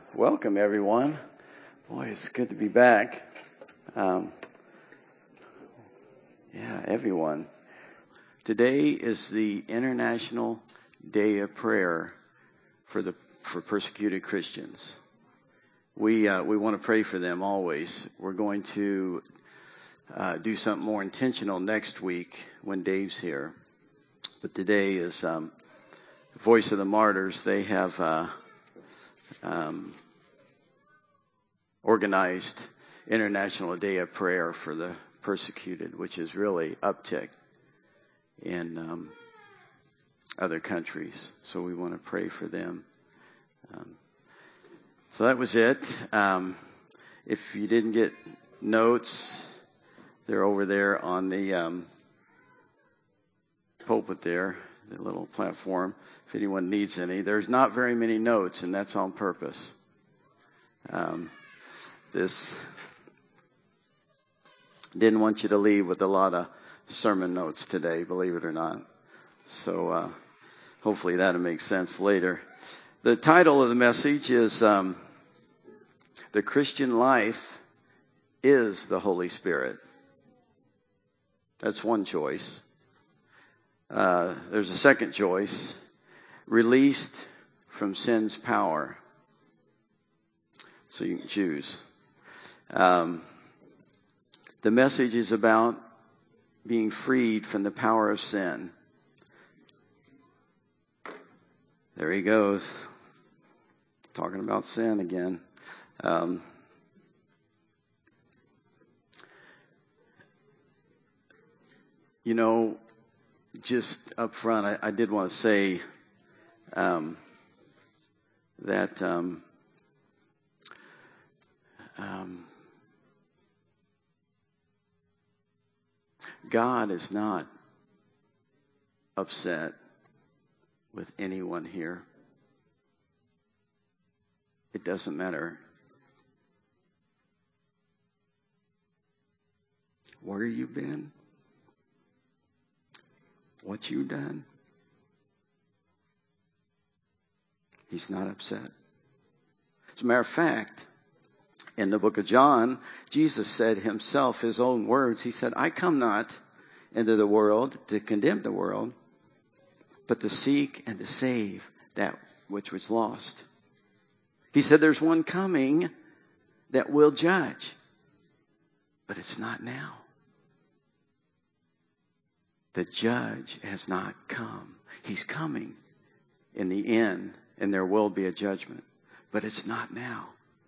Welcome, everyone. Boy, it's good to be back. Everyone. Today is the International Day of Prayer for persecuted Christians. We want to pray for them always. We're going to do something more intentional next week when Dave's here. But today is Voice of the Martyrs. They have organized International Day of Prayer for the persecuted, which is really uptick in other countries. So we want to pray for them. So that was it. If you didn't get notes, they're over there on the pulpit there, the little platform. If anyone needs any, there's not very many notes, and that's on purpose. This didn't want you to leave with a lot of sermon notes today, believe it or not. So hopefully that'll make sense later. The title of the message is The Christian Life is the Holy Spirit. That's one choice. There's a second choice. Released from sin's power. So you can choose. The message is about being freed from the power of sin. There he goes. Talking about sin again. Just up front, I did want to say that God is not upset with anyone here. It doesn't matter where you've been, what you've done. He's not upset. As a matter of fact, in the book of John, Jesus said himself, his own words, he said, I come not into the world to condemn the world, but to seek and to save that which was lost. He said, there's one coming that will judge, but it's not now. The judge has not come. He's coming in the end, and there will be a judgment, but it's not now.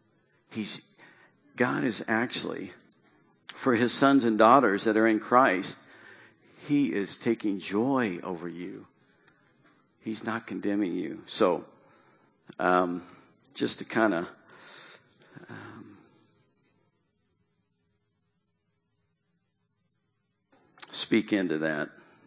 God is actually, for his sons and daughters that are in Christ, he is taking joy over you. He's not condemning you. So, just to kind of speak into that.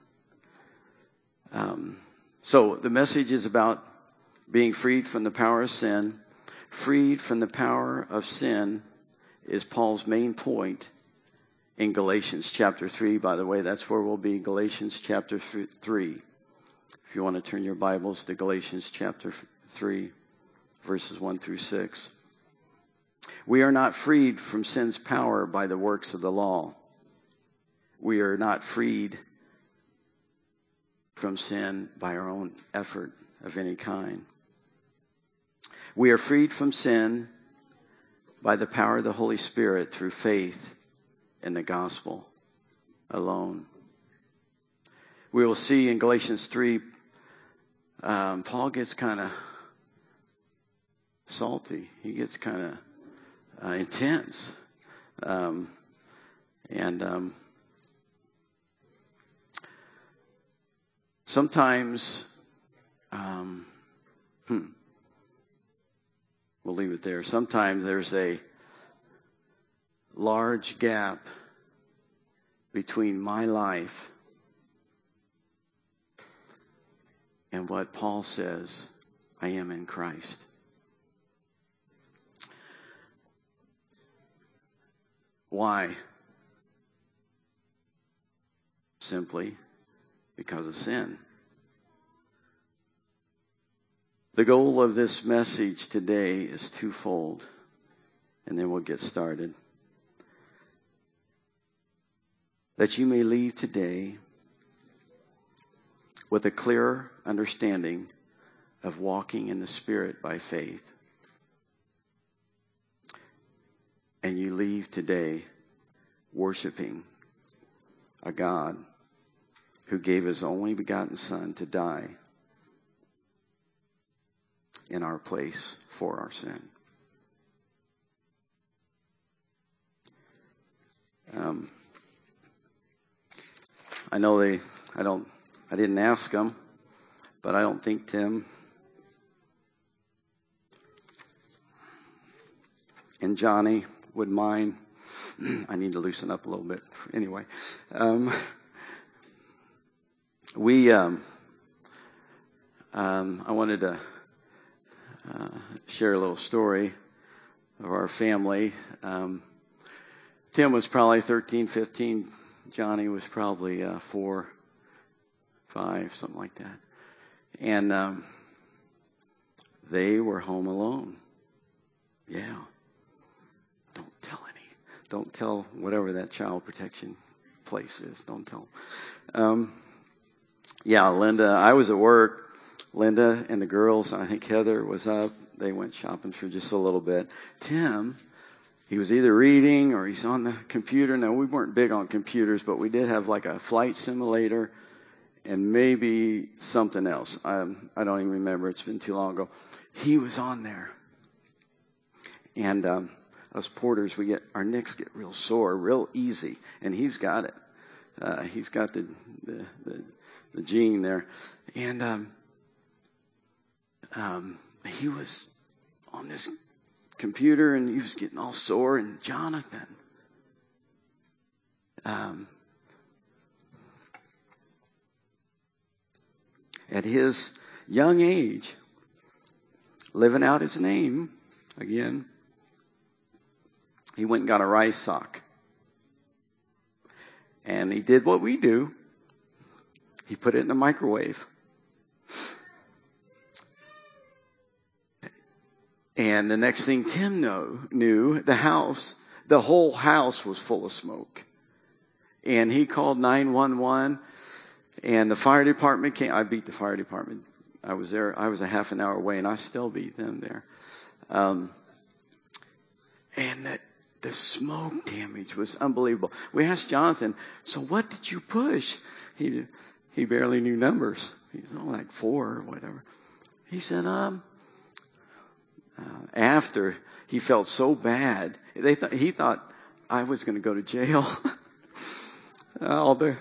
So the message is about being freed from the power of sin. Freed from the power of sin is Paul's main point in Galatians chapter 3. By the way, that's where we'll be, Galatians chapter 3. If you want to turn your Bibles to Galatians chapter 3, verses 1 through 6. We are not freed from sin's power by the works of the law. We are not freed from sin by our own effort of any kind. We are freed from sin by the power of the Holy Spirit through faith in the gospel alone. We will see in Galatians 3, Paul gets kind of salty. He gets kind of intense. Sometimes, we'll leave it there. Sometimes there's a large gap between my life and what Paul says I am in Christ. Why? Simply because of sin. The goal of this message today is twofold, and then we'll get started. That you may leave today with a clearer understanding of walking in the Spirit by faith. And you leave today worshiping a God who gave his only begotten Son to die in our place for our sin. I know I didn't ask them, but I don't think Tim and Johnny would mind. I need to loosen up a little bit. Anyway, I wanted to share a little story of our family. Tim was probably 13, 15. Johnny was probably 4, 5, something like that. And they were home alone. Yeah. Don't tell whatever that child protection place is. Don't tell. Linda, I was at work. Linda and the girls, I think Heather was up. They went shopping for just a little bit. Tim, he was either reading or he's on the computer. Now, we weren't big on computers, but we did have like a flight simulator and maybe something else. I don't even remember. It's been too long ago. He was on there. And us porters, our necks get real sore, real easy. And he's got it. He's got the gene there. And he was on this computer and he was getting all sore. And Jonathan, at his young age, living out his name again, he went and got a rice sock. And he did what we do. He put it in the microwave. And the next thing Tim knew, the whole house was full of smoke. And he called 911 and the fire department came. I beat the fire department. I was there. I was a half an hour away and I still beat them there. And the smoke damage was unbelievable. We asked Jonathan, so what did you push? He barely knew numbers. He's like 4 or whatever. He said, after he felt so bad, he thought I was going to go to jail. All the,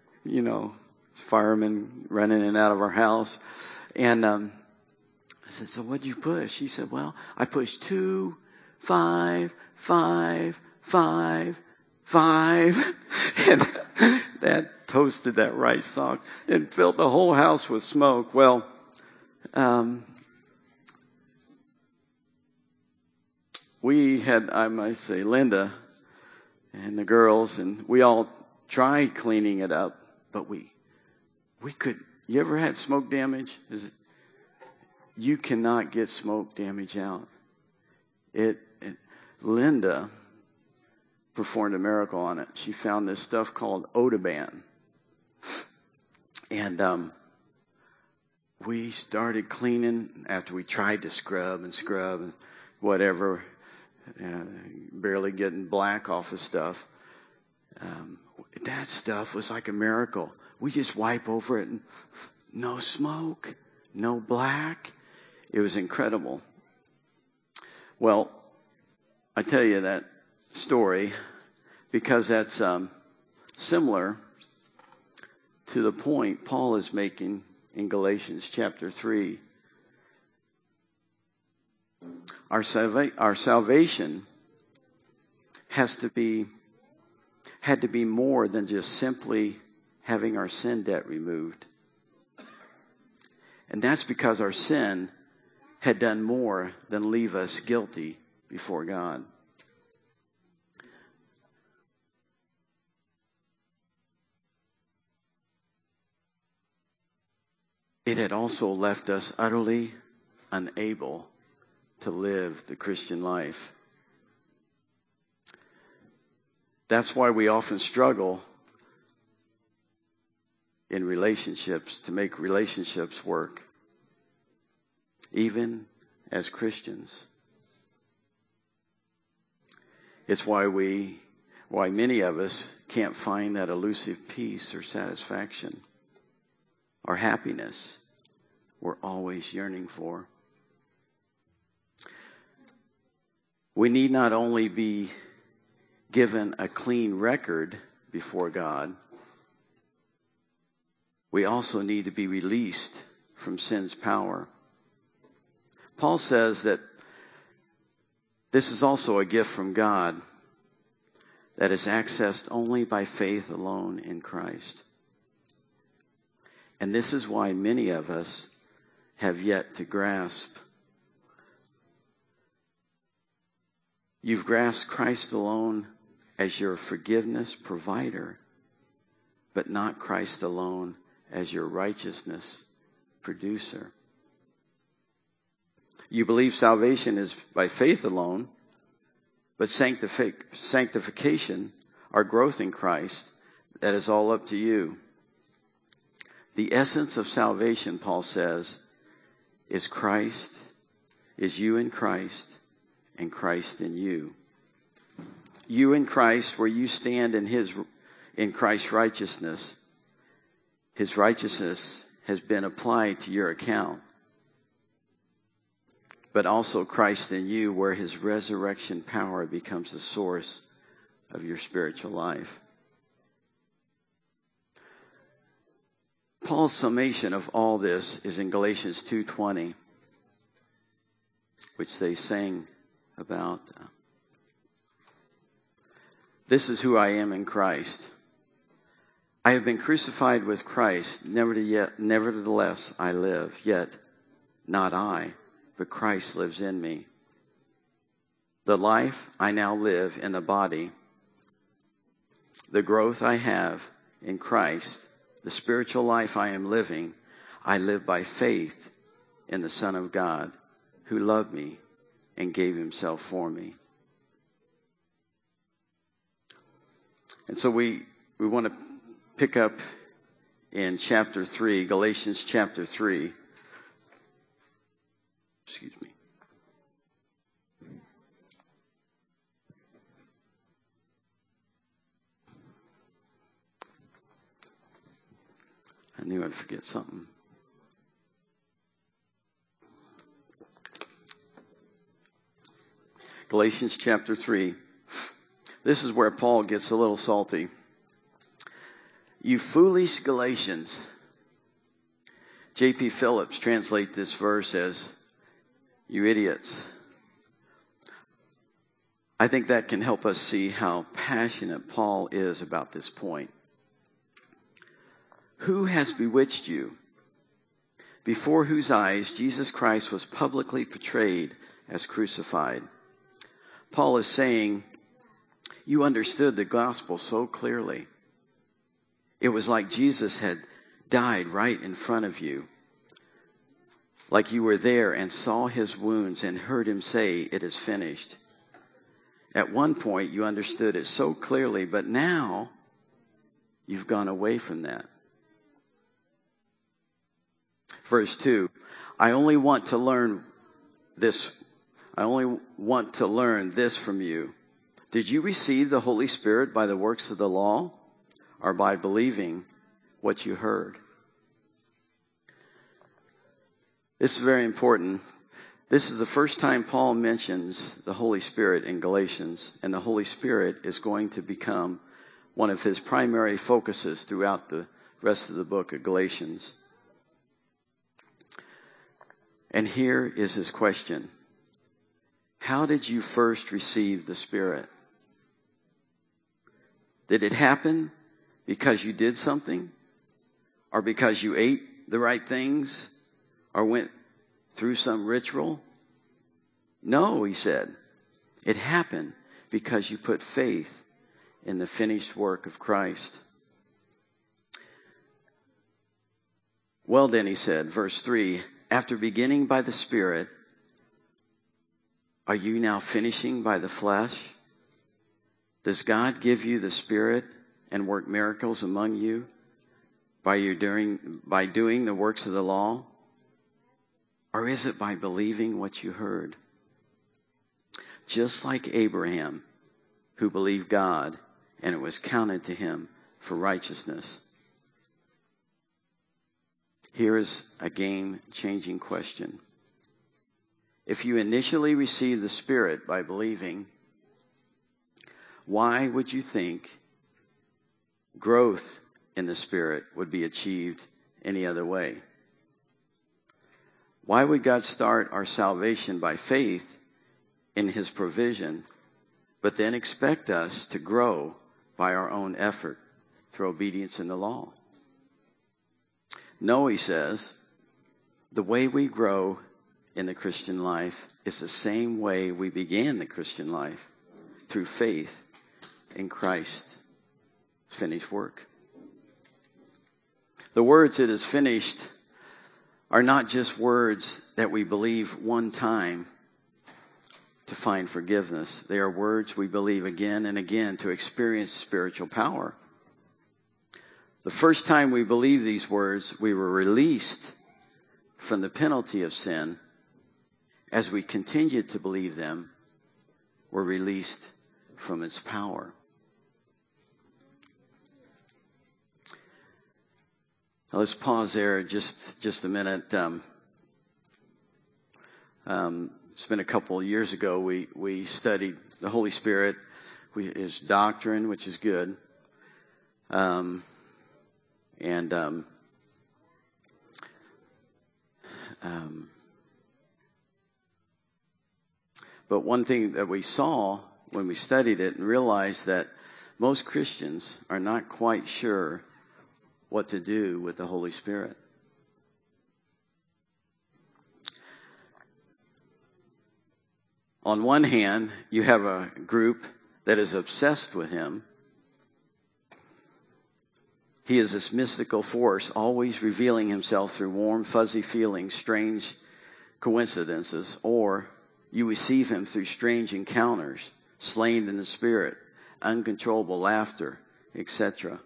firemen running in and out of our house. And, I said, so what'd you push? He said, well, I pushed 2, 5, 5, 5, 5. And that toasted that rice sock and filled the whole house with smoke. Well, we had, I might say, Linda and the girls, and we all tried cleaning it up, but we could. You ever had smoke damage? You cannot get smoke damage out. Linda performed a miracle on it. She found this stuff called Odoban. And we started cleaning after we tried to scrub and whatever, barely getting black off of stuff. That stuff was like a miracle. We just wipe over it and no smoke, no black. It was incredible. Well, I tell you that story because that's similar to the point Paul is making in Galatians chapter 3. Our salvation had to be more than just simply having our sin debt removed. And that's because our sin had done more than leave us guilty before God. It had also left us utterly unable to live the Christian life. That's why we often struggle in relationships to make relationships work, even as Christians. It's why many of us can't find that elusive peace or satisfaction or happiness we're always yearning for. We need not only be given a clean record before God, we also need to be released from sin's power. Paul says that this is also a gift from God that is accessed only by faith alone in Christ. And this is why many of us have yet to grasp. You've grasped Christ alone as your forgiveness provider, but not Christ alone as your righteousness producer. You believe salvation is by faith alone, but sanctification, our growth in Christ, that is all up to you. The essence of salvation, Paul says, is Christ, is you in Christ, and Christ in you. You in Christ, where you stand in Christ's righteousness. His righteousness has been applied to your account. But also Christ in you, where his resurrection power becomes the source of your spiritual life. Paul's summation of all this is in Galatians 2:20, which they sang about. This is who I am in Christ. I have been crucified with Christ. Nevertheless, I live. Yet not I, but Christ lives in me. The life I now live in the body, the growth I have in Christ, the spiritual life I am living, I live by faith in the Son of God who loved me and gave himself for me. And so we want to pick up in chapter 3, Galatians chapter 3. Excuse me. I knew I'd forget something. Galatians chapter 3. This is where Paul gets a little salty. You foolish Galatians. J.P. Phillips translates this verse as, you idiots. I think that can help us see how passionate Paul is about this point. Who has bewitched you? Before whose eyes Jesus Christ was publicly portrayed as crucified. Paul is saying, you understood the gospel so clearly. It was like Jesus had died right in front of you. Like you were there and saw his wounds and heard him say, it is finished. At one point you understood it so clearly, but now you've gone away from that. Verse 2, I only want to learn this from you. Did you receive the Holy Spirit by the works of the law or by believing what you heard? This is very important. This is the first time Paul mentions the Holy Spirit in Galatians, and the Holy Spirit is going to become one of his primary focuses throughout the rest of the book of Galatians. And here is his question. How did you first receive the Spirit? Did it happen because you did something? Or because you ate the right things? Or went through some ritual? No, he said. It happened because you put faith in the finished work of Christ. Well then, he said, verse 3, After beginning by the Spirit, are you now finishing by the flesh? Does God give you the Spirit and work miracles among you by doing the works of the law? Or is it by believing what you heard? Just like Abraham, who believed God, and it was counted to him for righteousness. Here is a game-changing question. If you initially received the Spirit by believing, why would you think growth in the Spirit would be achieved any other way? Why would God start our salvation by faith in His provision, but then expect us to grow by our own effort through obedience in the law? No, he says, the way we grow in the Christian life is the same way we began the Christian life, through faith in Christ's finished work. The words "it is finished" are not just words that we believe one time to find forgiveness. They are words we believe again and again to experience spiritual power. The first time we believed these words, we were released from the penalty of sin. As we continued to believe them, we're released from its power. Now let's pause there just a minute. It's been a couple of years ago. We studied the Holy Spirit, His doctrine, which is good. But one thing that we saw when we studied it and realized that most Christians are not quite sure what to do with the Holy Spirit. On one hand, you have a group that is obsessed with Him. He is this mystical force, always revealing Himself through warm, fuzzy feelings, strange coincidences, or you receive Him through strange encounters, slain in the Spirit, uncontrollable laughter, etc.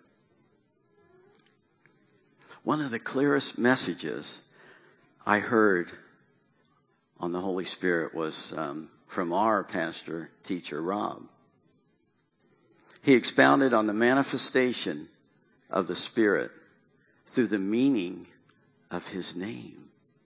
One of the clearest messages I heard on the Holy Spirit was from our pastor, teacher, Rob. He expounded on the manifestation of the Spirit through the meaning of His name.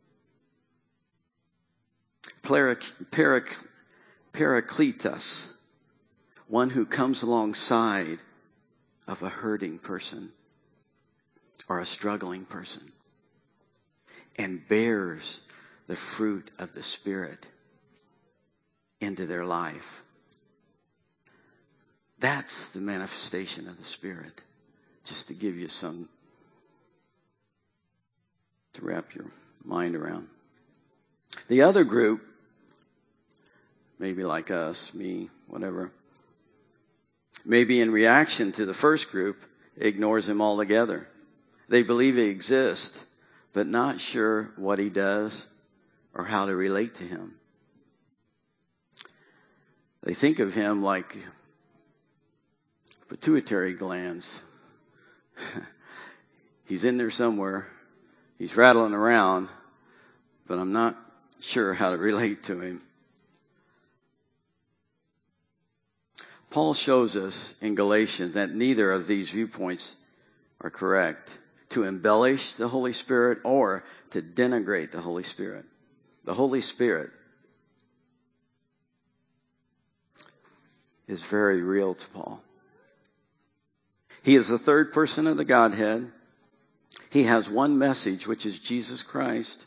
Parakletos, one who comes alongside of a hurting person or a struggling person and bears the fruit of the Spirit into their life. That's the manifestation of the Spirit. Just to give you some to wrap your mind around. The other group, maybe like us, me, whatever, maybe in reaction to the first group, ignores Him altogether. They believe He exists, but not sure what He does or how to relate to Him. They think of Him like pituitary glands. He's in there somewhere. He's rattling around, but I'm not sure how to relate to Him. Paul shows us in Galatians that neither of these viewpoints are correct. To embellish the Holy Spirit or to denigrate the Holy Spirit. The Holy Spirit is very real to Paul. He is the third person of the Godhead. He has one message, which is Jesus Christ.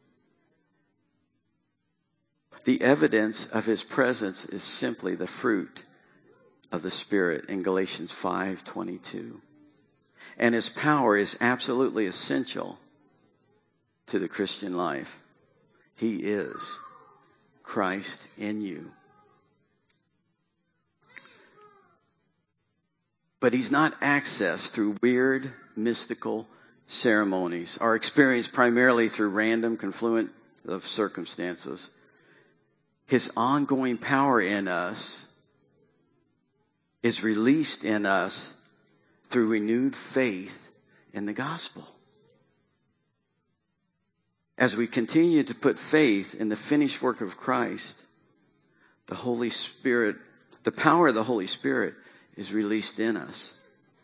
The evidence of His presence is simply the fruit of the Spirit in Galatians 5:22. And His power is absolutely essential to the Christian life. He is Christ in you. But He's not accessed through weird, mystical ceremonies are experienced primarily through random confluence of circumstances. His ongoing power in us is released in us through renewed faith in the gospel. As we continue to put faith in the finished work of Christ, the Holy Spirit, the power of the Holy Spirit is released in us.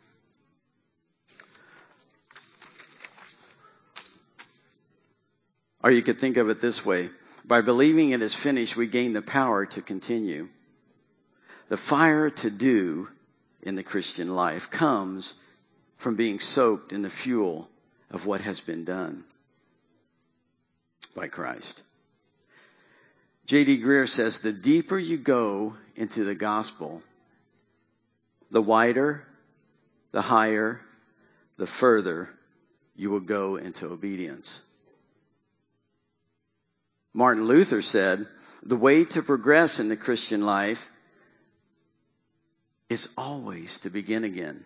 Or you could think of it this way. By believing it is finished, we gain the power to continue. The fire to do in the Christian life comes from being soaked in the fuel of what has been done by Christ. J.D. Greer says, the deeper you go into the gospel, the wider, the higher, the further you will go into obedience. Martin Luther said, the way to progress in the Christian life is always to begin again.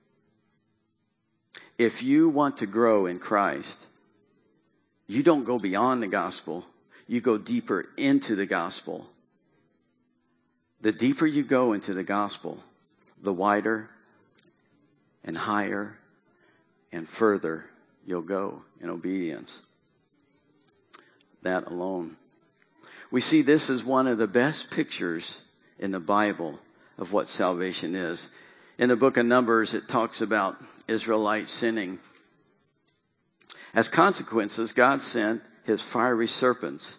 If you want to grow in Christ, you don't go beyond the gospel. You go deeper into the gospel. The deeper you go into the gospel, the wider and higher and further you'll go in obedience. That alone. We see this as one of the best pictures in the Bible of what salvation is. In the book of Numbers, it talks about Israelites sinning. As consequences, God sent his fiery serpents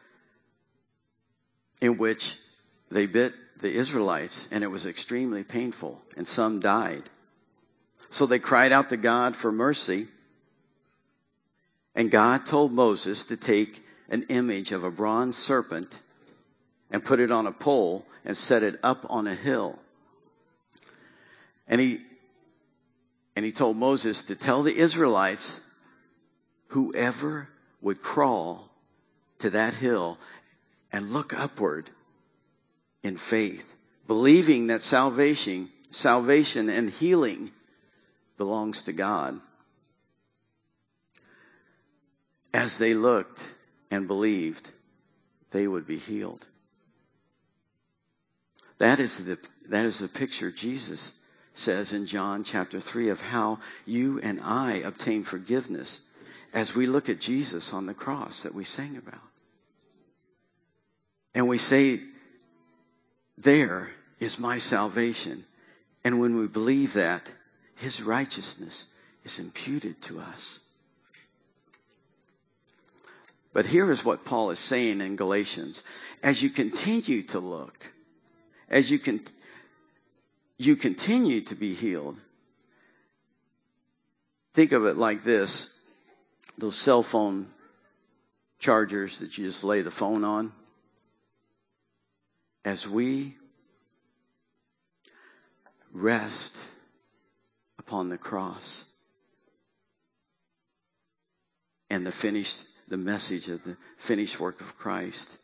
in which they bit the Israelites, and it was extremely painful, and some died. So they cried out to God for mercy, and God told Moses to take an image of a bronze serpent and put it on a pole and set it up on a hill. And he told Moses to tell the Israelites, whoever would crawl to that hill and look upward in faith, believing that salvation and healing belongs to God. As they looked and believed, they would be healed. That is the picture Jesus says in John chapter 3 of how you and I obtain forgiveness as we look at Jesus on the cross that we sang about. And we say, there is my salvation. And when we believe that, his righteousness is imputed to us. But here is what Paul is saying in Galatians. As you continue to look, as you continue to be healed, think of it like this. Those cell phone chargers that you just lay the phone on. As we rest upon the cross and the message of the finished work of Christ,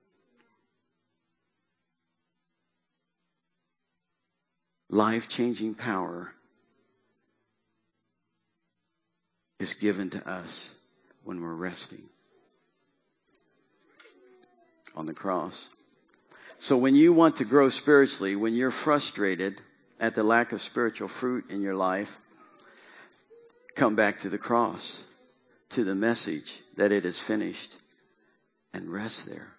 life-changing power is given to us when we're resting on the cross. So when you want to grow spiritually, when you're frustrated at the lack of spiritual fruit in your life, come back to the cross, to the message that it is finished, and rest there.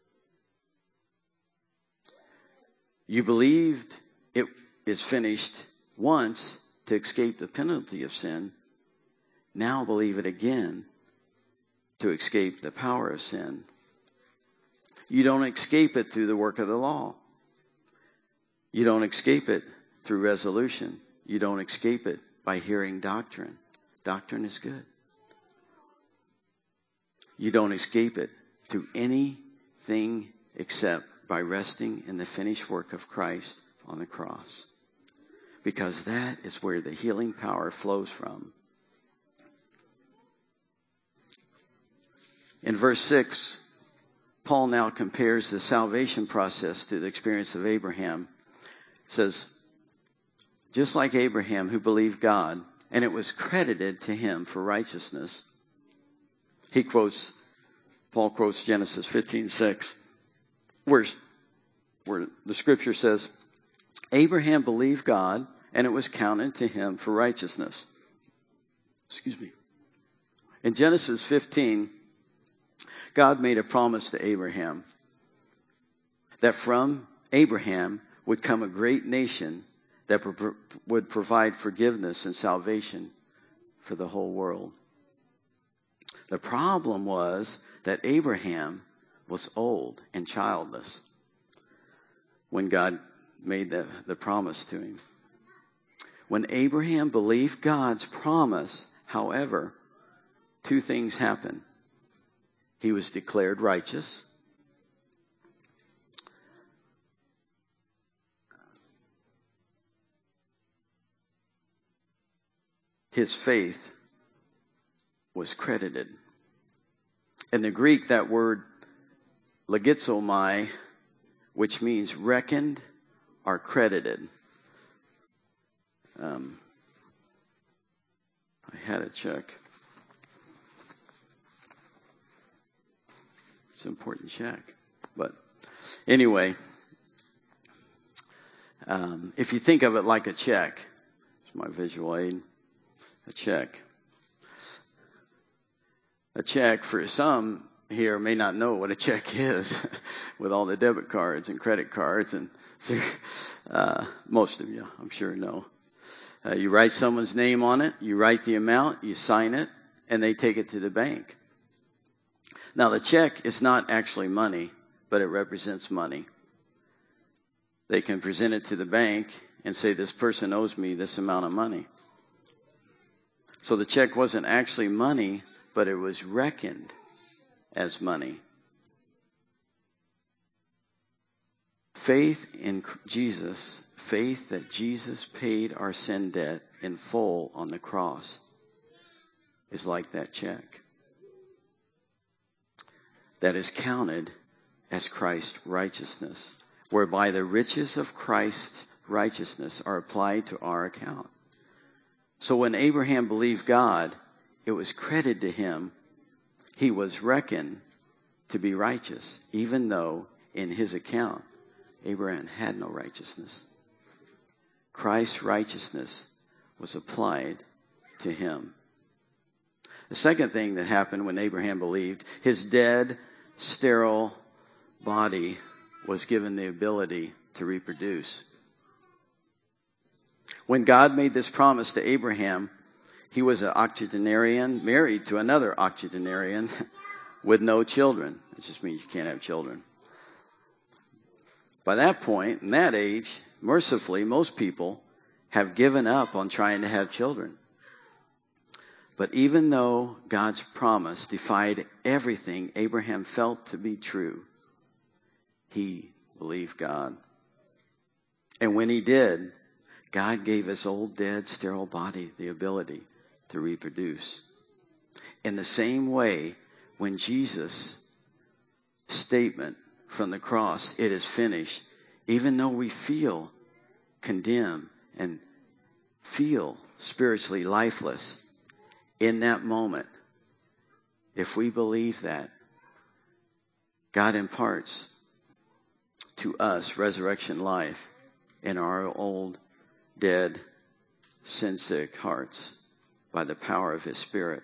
You believed it is finished once to escape the penalty of sin. Now believe it again to escape the power of sin. You don't escape it through the work of the law. You don't escape it through resolution. You don't escape it by hearing doctrine. Doctrine is good. You don't escape it through anything except by resting in the finished work of Christ on the cross. Because that is where the healing power flows from. In verse 6, Paul now compares the salvation process to the experience of Abraham. It says, just like Abraham who believed God and it was credited to him for righteousness. Paul quotes Genesis 15:6, where the scripture says, Abraham believed God, and it was counted to him for righteousness. In Genesis 15, God made a promise to Abraham that from Abraham would come a great nation that would provide forgiveness and salvation for the whole world. The problem was that Abraham was old and childless when God made the promise to him. When Abraham believed God's promise, however, two things happened. He was declared righteous. His faith was credited. In the Greek, that word logizomai, which means reckoned or credited. I had a check. It's an important check. But anyway, if you think of it like a check, it's my visual aid, a check. A check, for some here may not know what a check is with all the debit cards and credit cards. And so, most of you, I'm sure, know. You write someone's name on it, you write the amount, you sign it, and they take it to the bank. Now, the check is not actually money, but it represents money. They can present it to the bank and say, this person owes me this amount of money. So the check wasn't actually money, but it was reckoned as money. Faith in Jesus, faith that Jesus paid our sin debt in full on the cross, is like that check. That is counted as Christ's righteousness, whereby the riches of Christ's righteousness are applied to our account. So when Abraham believed God, it was credited to him. He was reckoned to be righteous, even though in his account, Abraham had no righteousness. Christ's righteousness was applied to him. The second thing that happened when Abraham believed, his dead, sterile body was given the ability to reproduce. When God made this promise to Abraham, he was an octogenarian, married to another octogenarian with no children. It just means you can't have children. By that point, in that age, mercifully, most people have given up on trying to have children. But even though God's promise defied everything Abraham felt to be true, he believed God. And when he did, God gave his old, dead, sterile body the ability to reproduce. In the same way, when Jesus' statement from the cross, it is finished, even though we feel condemned and feel spiritually lifeless, in that moment, if we believe that, God imparts to us resurrection life in our old, dead, sin-sick hearts by the power of his Spirit.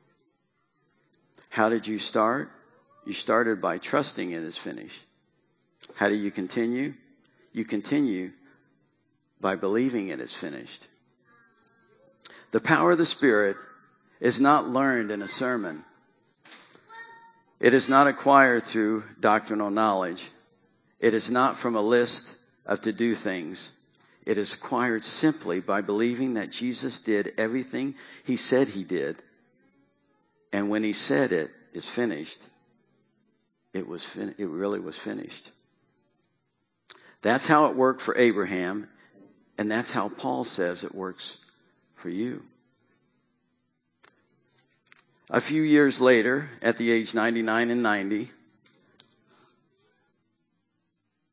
How did you start? You started by trusting it is finished. How do you continue? You continue by believing it is finished. The power of the Spirit is not learned in a sermon. It is not acquired through doctrinal knowledge. It is not from a list of to-do things. It is acquired simply by believing that Jesus did everything he said he did. And when he said it is finished, it really was finished. That's how it worked for Abraham, and that's how Paul says it works for you. A few years later, at the age 99 and 90,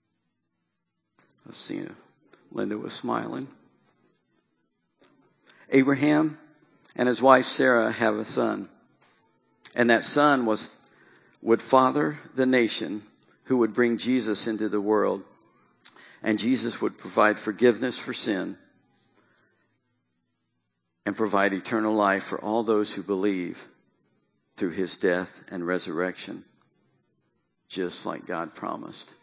let's see, Linda was smiling. Abraham and his wife Sarah have a son. And that son would father the nation who would bring Jesus into the world. And Jesus would provide forgiveness for sin and provide eternal life for all those who believe through his death and resurrection, just like God promised.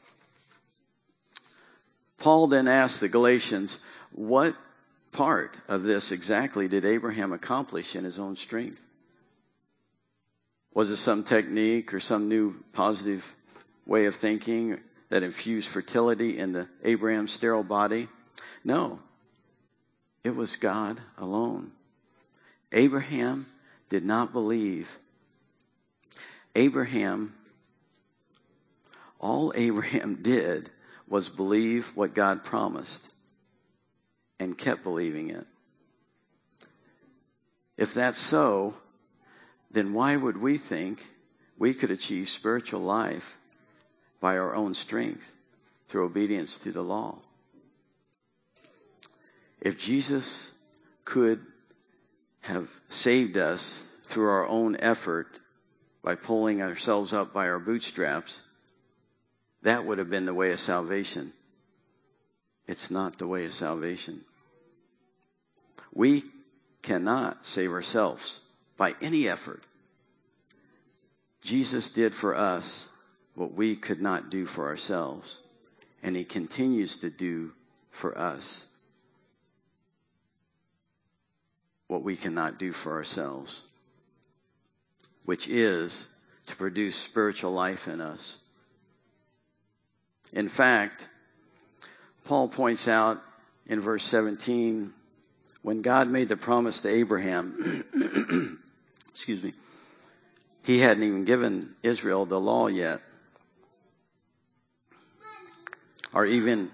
Paul then asked the Galatians, what part of this exactly did Abraham accomplish in his own strength? Was it some technique or some new positive way of thinking that infused fertility into Abraham's sterile body? No, it was God alone. Abraham did not believe. All Abraham did was believe what God promised and kept believing it. If that's so, then why would we think we could achieve spiritual life by our own strength through obedience to the law? If Jesus could have saved us through our own effort by pulling ourselves up by our bootstraps, that would have been the way of salvation. It's not the way of salvation. We cannot save ourselves by any effort. Jesus did for us what we could not do for ourselves, and he continues to do for us what we cannot do for ourselves, which is to produce spiritual life in us. In fact, Paul points out in verse 17, when God made the promise to Abraham, he hadn't even given Israel the law yet, or even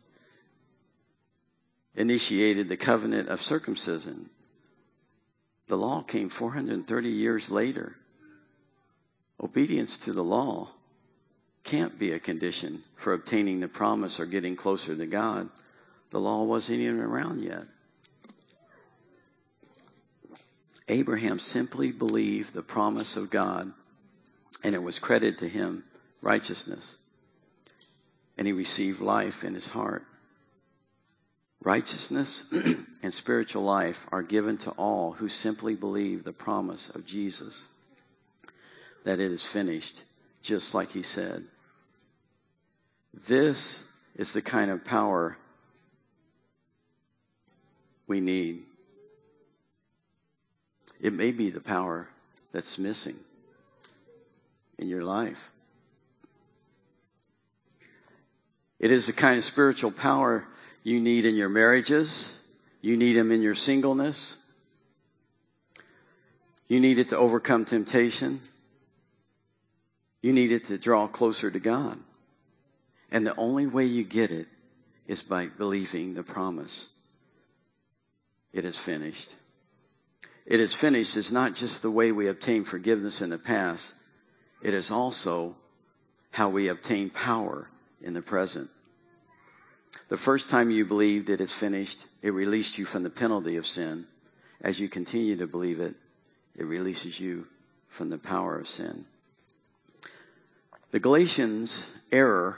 initiated the covenant of circumcision. The law came 430 years later. Obedience to the law can't be a condition for obtaining the promise or getting closer to God. The law wasn't even around yet. Abraham simply believed the promise of God, and it was credited to him righteousness, and he received life in his heart. Righteousness and spiritual life are given to all who simply believe the promise of Jesus, that it is finished, just like he said. This is the kind of power we need. It may be the power that's missing in your life. It is the kind of spiritual power you need in your marriages. You need them in your singleness. You need it to overcome temptation. You need it to draw closer to God. And the only way you get it is by believing the promise. It is finished. It is finished is not just the way we obtain forgiveness in the past. It is also how we obtain power in the present. The first time you believed it is finished, it released you from the penalty of sin. As you continue to believe it, it releases you from the power of sin. The Galatians' error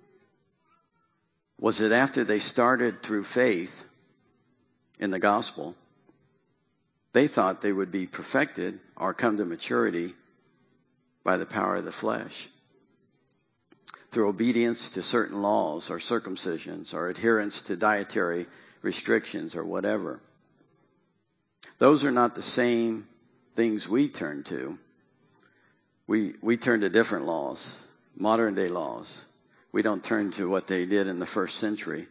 was that after they started through faith in the gospel, they thought they would be perfected or come to maturity by the power of the flesh, through obedience to certain laws or circumcisions or adherence to dietary restrictions or whatever. Those are not the same things we turn to. We turn to different laws, modern day laws. We don't turn to what they did in the first century.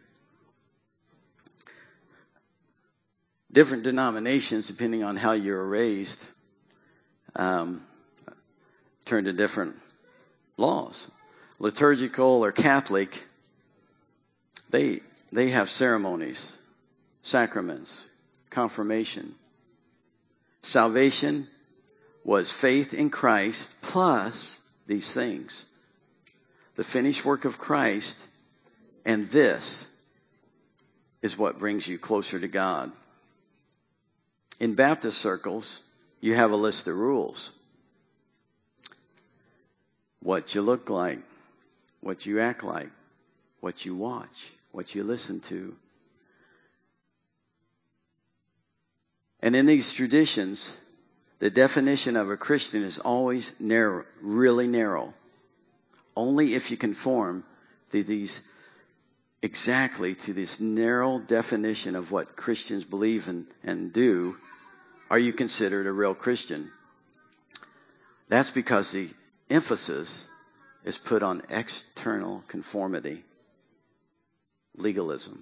Different denominations, depending on how you were raised, turn to different laws. Liturgical or Catholic, they have ceremonies, sacraments, confirmation. Salvation was faith in Christ plus these things. The finished work of Christ, and this is what brings you closer to God. In Baptist circles, you have a list of rules. What you look like, what you act like, what you watch, what you listen to. And in these traditions, the definition of a Christian is always narrow, really narrow. Only if you conform to exactly to this narrow definition of what Christians believe and do, are you considered a real Christian. That's because the emphasis is put on external conformity, legalism.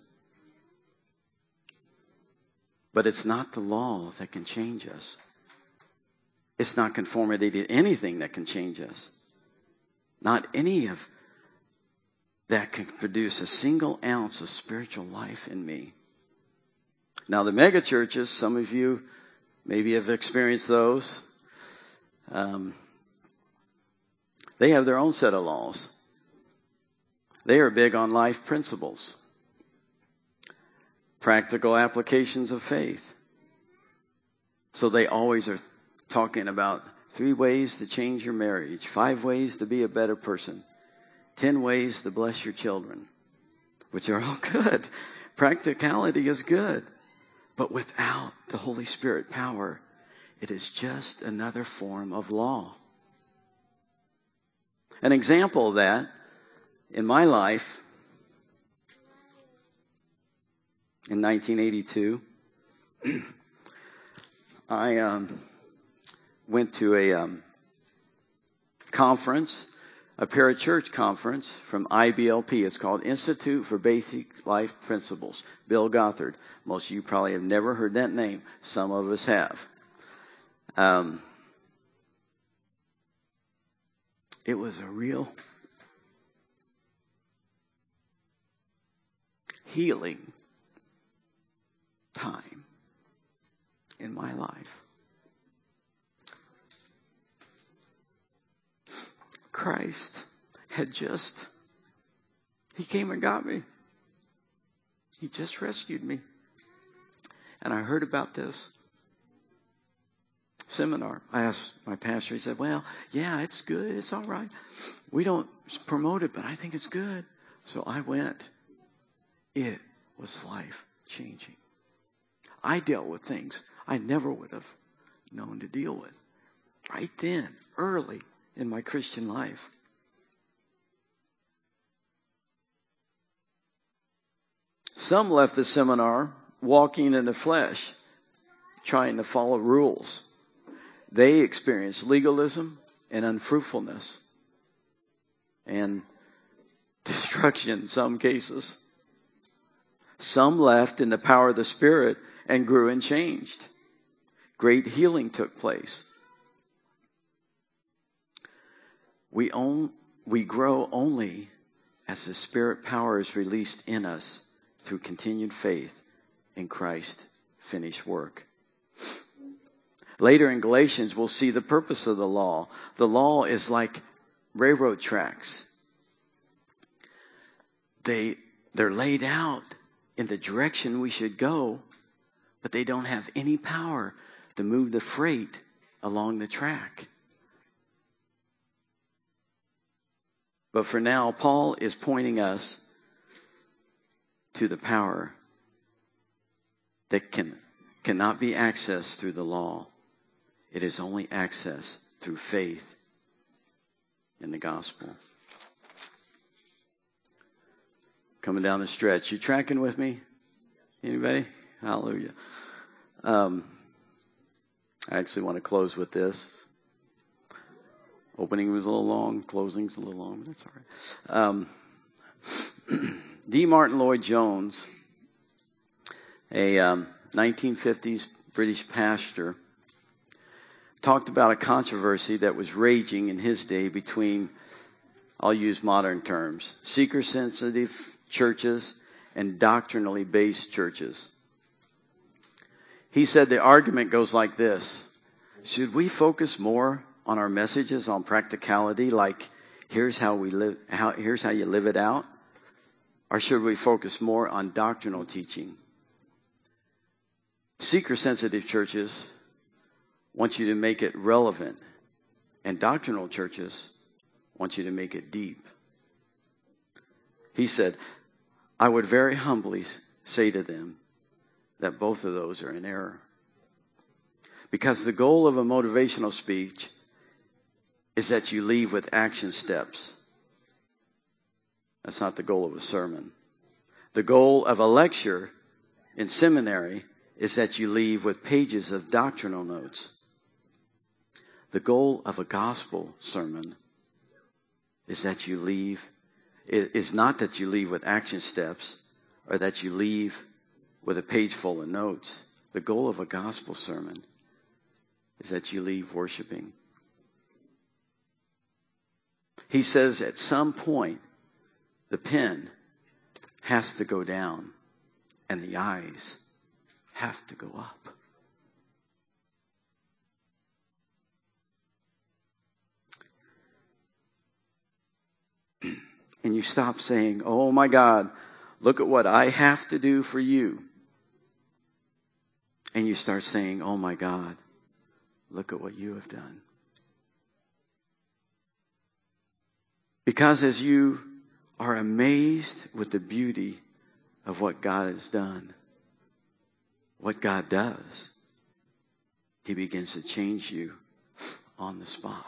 But it's not the law that can change us. It's not conformity to anything that can change us. Not any of that can produce a single ounce of spiritual life in me. Now the mega churches, some of you maybe have experienced those. They have their own set of laws. They are big on life principles, practical applications of faith. So they always are talking about 3 ways to change your marriage, 5 ways to be a better person, 10 ways to bless your children, which are all good. Practicality is good. But without the Holy Spirit power, it is just another form of law. An example of that in my life, in 1982, I went to a conference, a parachurch conference from IBLP. It's called Institute for Basic Life Principles. Bill Gothard. Most of you probably have never heard that name. Some of us have. It was a real healing time in my life. Christ He came and got me. He just rescued me. And I heard about this seminar. I asked my pastor, he said, well, yeah, it's good. It's all right. We don't promote it, but I think it's good. So I went. It was life changing. I dealt with things I never would have known to deal with. Right then, early in my Christian life. Some left the seminar walking in the flesh, trying to follow rules. They experienced legalism and unfruitfulness and destruction in some cases. Some left in the power of the Spirit and grew and changed. Great healing took place. We grow only as the Spirit power is released in us through continued faith in Christ's finished work. Later in Galatians, we'll see the purpose of the law. The law is like railroad tracks. They're laid out in the direction we should go, but they don't have any power to move the freight along the track. But for now, Paul is pointing us to the power that cannot be accessed through the law. It is only accessed through faith in the gospel. Coming down the stretch. You tracking with me? Anybody? Hallelujah. I actually want to close with this. Opening was a little long. Closing's a little long, but that's all right. D. Martin Lloyd-Jones, a 1950s British pastor, talked about a controversy that was raging in his day between, I'll use modern terms, seeker-sensitive churches and doctrinally based churches. He said the argument goes like this. Should we focus more on our messages on practicality, like here's how you live it out? Or should we focus more on doctrinal teaching? Seeker-sensitive churches want you to make it relevant, and doctrinal churches want you to make it deep. He said, I would very humbly say to them that both of those are in error. Because the goal of a motivational speech is that you leave with action steps. That's not the goal of a sermon. The goal of a lecture in seminary is that you leave with pages of doctrinal notes. The goal of a gospel sermon is that you leave, is not that you leave with action steps or that you leave with a page full of notes. The goal of a gospel sermon is that you leave worshiping. He says at some point, the pen has to go down and the eyes have to go up. And you stop saying, oh my God, look at what I have to do for you. And you start saying, oh my God, look at what you have done. Because as you are amazed with the beauty of what God has done, what God does, He begins to change you on the spot.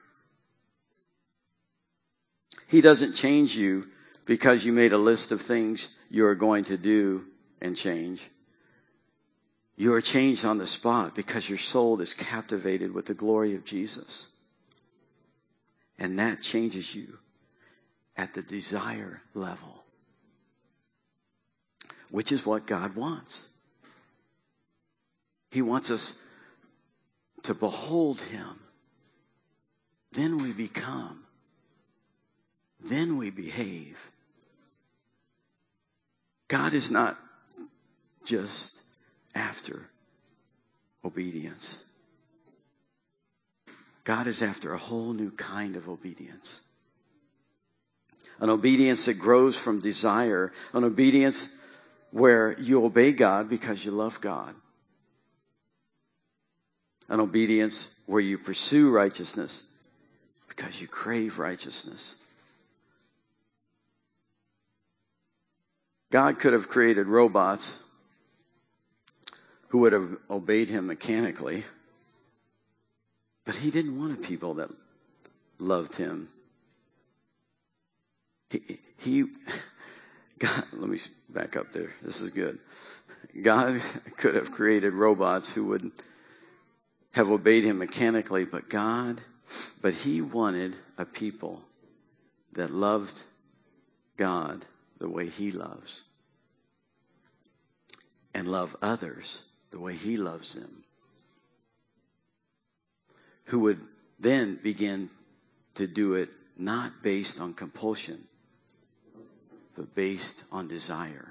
He doesn't change you because you made a list of things you are going to do and change. You are changed on the spot because your soul is captivated with the glory of Jesus. And that changes you at the desire level, which is what God wants. He wants us to behold Him. Then we become. Then we behave. God is not just after obedience. God is after a whole new kind of obedience. An obedience that grows from desire. An obedience where you obey God because you love God. An obedience where you pursue righteousness because you crave righteousness. God could have created robots who would have obeyed Him mechanically, but He didn't want a people that loved Him. God, let me back up there. This is good. God could have created robots who would have obeyed Him mechanically, but He wanted a people that loved God the way He loves, and love others the way He loves them, who would then begin to do it not based on compulsion, but based on desire.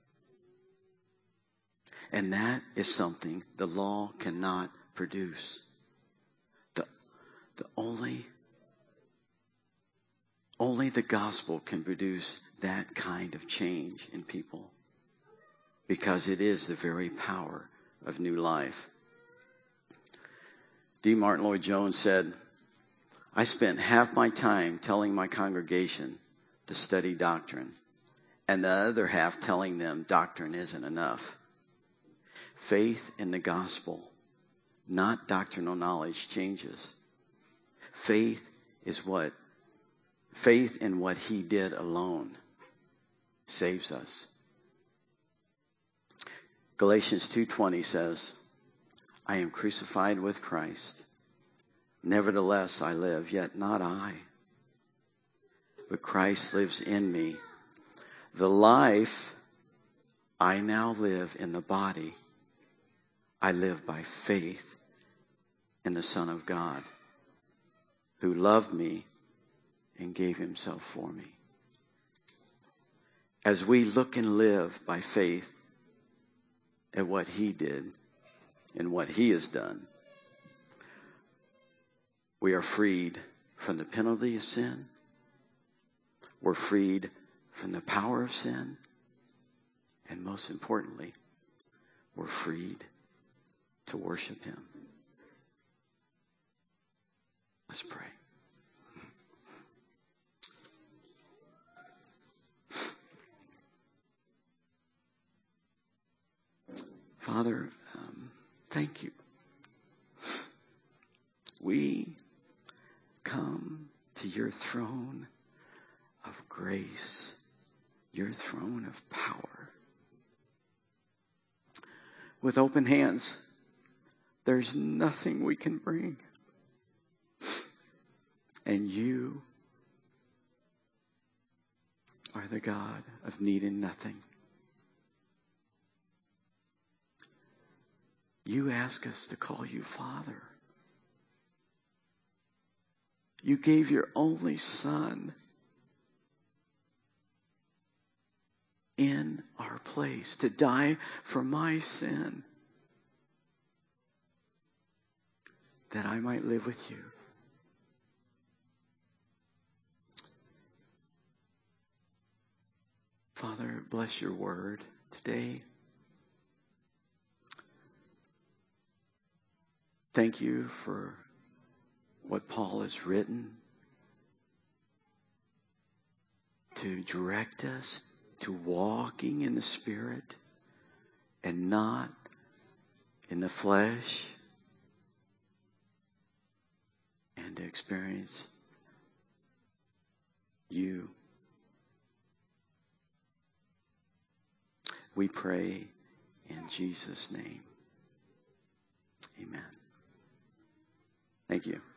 And that is something the law cannot produce. Only the gospel can produce that kind of change in people, because it is the very power of new life. D. Martin Lloyd-Jones said, I spent half my time telling my congregation to study doctrine, and the other half telling them doctrine isn't enough. Faith in the gospel, not doctrinal knowledge, changes. Faith in what He did alone saves us. Galatians 2:20 says, I am crucified with Christ. Nevertheless I live, yet not I, but Christ lives in me. The life I now live in the body, I live by faith in the Son of God, who loved me and gave Himself for me. As we look and live by faith at what He did and what He has done, we are freed from the penalty of sin. We're freed from the power of sin. And most importantly, we're freed to worship him. Let's pray. Father, thank you. We come to your throne of grace, your throne of power. With open hands, there's nothing we can bring. And you are the God of needing nothing. You ask us to call you Father. You gave your only Son in our place to die for my sin, that I might live with you. Father, bless your word today. Thank you for what Paul has written to direct us to walking in the Spirit and not in the flesh, and to experience you. We pray in Jesus' name. Amen. Thank you.